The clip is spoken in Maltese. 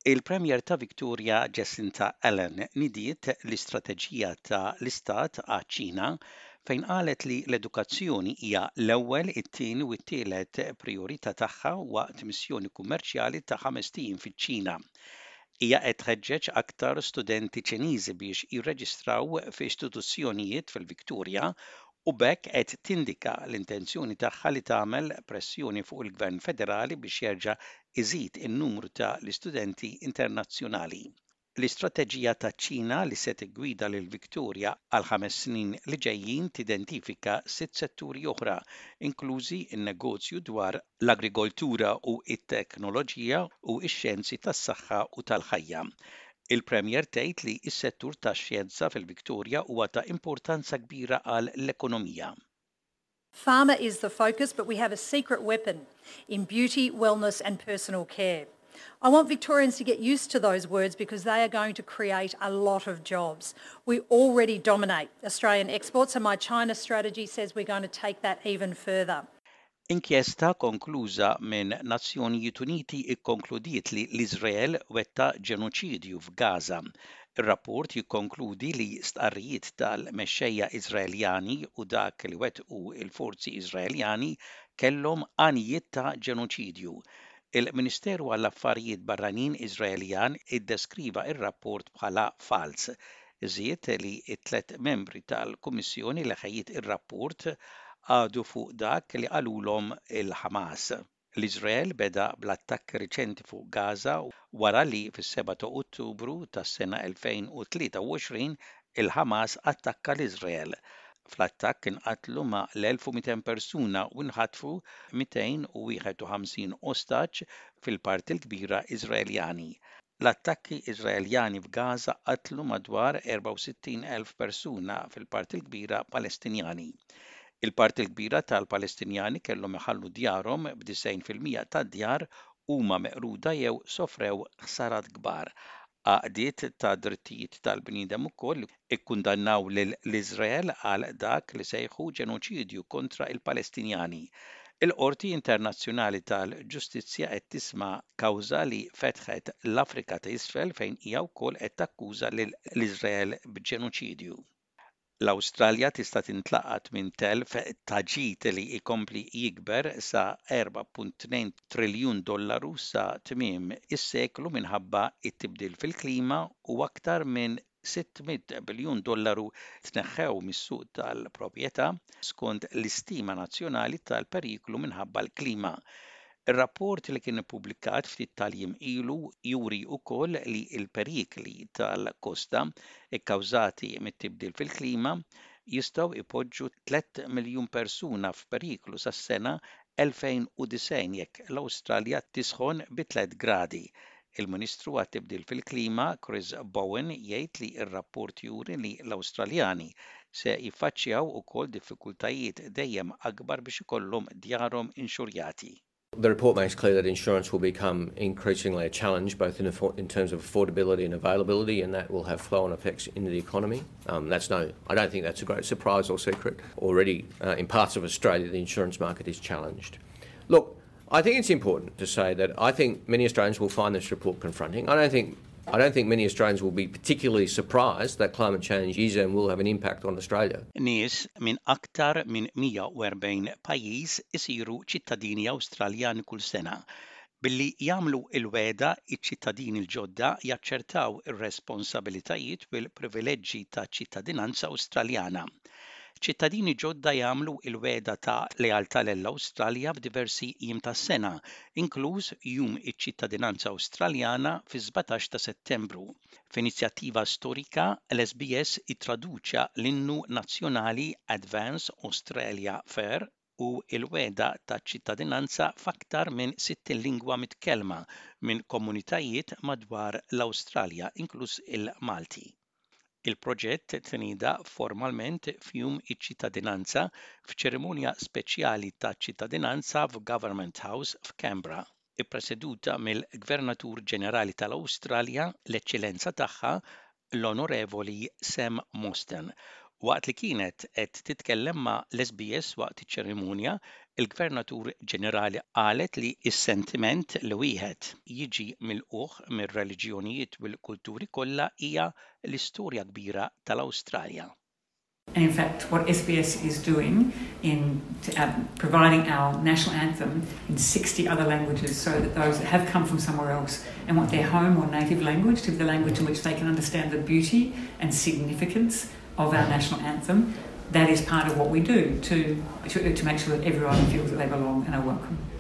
Il-Premier ta' Victoria Jacinta Allen nidiet l-istrateġija ta' l-Istat għaċ-Ċina fejn qalet li l-edukazzjoni hija l-ewwel, it-tieni u t-tielet prijorità tagħha waqt missjoni kummerċjali ta' 5 tim fiċ-Ċina. Hija qed tħeġġeġ aktar studenti Ċiniżi biex jirreġistraw fi istituzzjonijiet fil-Victoria u b'hekk qed tindika l-intenzjoni tagħha li tagħmel pressjoni fuq il-Gvern Federali biex jerġa' iżid in-numru ta' l-istudenti internazzjonali. L-istrateġija taċ-Ċina li se tiggwida lil Victoria għal 5 snin li ġejjin tidentifika 6 setturi oħra, inklużi n-negozju dwar l-agrikoltura u t-teknoloġija u x-xjenzi tas-saħħa u tal-ħajja. Il-Premier tgħid li s-settur tax-xjenza fil-Victoria huwa ta' importanza kbira għal l-ekonomija. Pharma is the focus, but we have a secret weapon in beauty, wellness and personal care. I want Victorians to get used to those words because they are going to create a lot of jobs. We already dominate Australian exports and my China strategy says we're going to take that even further. Inkjesta konkluża minn Nazzjonijiet Uniti ikkonkludiet li l-Iżrael wettaq ġenoċidju f'Gaza. Ir-rapport jikkonkludi li stqarrijiet tal-mexxejja Iżraeljani u dak li wettqu l-forzi Iżraeljani kellhom għanijiet ta' ġenoċidju. Il-Ministeru għall-Affarijiet Barranin Iżraeljan iddeskriva ir-rapport bħala fals. Iżjed li t-tlet membri tal-Kummissjoni li ħejjiet ir-rapport għadu fuq dak li qalulhom il-Ħamas. L-Iżrael beda bl-attakk riċenti fuq Gaza wara li fis-7 ta' Ottubru tas-sena 2023 il-Ħamas attakka l-Iżrael. Fl-attakk inqatlu ma' l-1200 persuna u nħatfu 251 ostaġġ fil-parti l-kbira Iżraeljani. L-attakki Iżraeljani f'Gaza qatlu madwar 64,000 persuna fil-parti l-kbira Palestinjani. Il-parti l-kbira tal-Palestinjani kellhom iħallu djarhom b'90% tad-djar huma meqruda jew sofrew ħsarat kbar. Għaqdiet ta' drittijiet tal-bniedem ukoll ikkundannaw lill-Iżrael għal dak li sejħu ġenoċidju kontra il-Palestinjani. Il-Qorti Internazzjonali tal-Ġustizzja qed tisma' kawża li fetħet l-Afrika ta' Isfel fejn hija wkoll qed takkuża lill-Iżrael b'ġenoċidju. L-Awstralja tista' tintlaqat minn telf ta' ġid li jkompli jikber sa 4.2 triljun dollaru sa tmiem is-seklu minħabba t-tibdil fil-klima u aktar minn 600 biljun dollaru tneħħew mis-suq tal-proprjetà skont l-istima nazzjonali tal-periklu minħabba l-klima. Ir-rapport li kien ippubblikat ftit tal-jiem ilu juri wkoll li l-perikli tal-kosta ikkawżati mit-tibdil fil-klima jistgħu jpoġġu 3 miljun persuna f'periklu sas-sena 2090 jekk l-Awstralja tisħon bi 3 gradi. Il-Ministru għat-tibdil fil-klima Chris Bowen jgħid li r-rapport juri li l-Awstraljani se jiffaċċjaw ukoll diffikultajiet dejjem akbar biex ikollhom djarhom inxurjati. The report makes clear that insurance will become increasingly a challenge, both in terms of affordability and availability, and that will have flow-on effects into the economy. I don't think that's a great surprise or secret. Already, in parts of Australia, the insurance market is challenged. Look, I think it's important to say that I think many Australians will find this report confronting. I don't think many Australians will be particularly surprised that climate change is and will have an impact on Australia. Nies minn aktar minn 140 pajjiż isiru ċittadini Awstraljani kull sena. Billi jagħmlu l-weda iċ-ċittadini l-ġodda jaċċertaw ir-responsabbiltajiet bil-privileġġi ta' ċittadinanza Awstraljana. ċittadini ġodda jagħmlu l-weda ta' lealtà lill-Awstralja f'diversi jiem tas-sena, inkluż jum iċ-ċittadinanza Awstraljana fi 17 ta' Settembru. F'inizjattiva storika, l-SBS ittraduċja l-innu nazzjonali Advance Australia Fair u l-weda ta' ċittadinanza f'aktar minn 60 lingwa mitkellma minn komunitajiet madwar l-Awstralja, inkluż il-Malti. Il-proġett tnieda formalment f'jum iċ-ċittadinanza f'ċerimonja speċjali ta' ċittadinanza f'Government House f'Canberra, ippreseduta mill-Gvernatur Ġenerali tal-Awstralja, l-Eċċellenza tagħha l-Onorevoli Sam Mostyn, Waqt li kienet qed titkellem ma' l-SBS waqt iċ-ċerimonja, il-Gvernatur Ġenerali qalet li s-sentiment li wieħed jiġi milquh mir-reliġjonijiet u l-kulturi kollha hija l-istorja kbira tal-Awstralja. And in fact, what SBS is doing in providing our national anthem in 60 other languages so that those that have come from somewhere else and want their home or native language to be the language in which they can understand the beauty and significance of our national anthem, that is part of what we do to make sure that everyone feels that they belong and are welcome.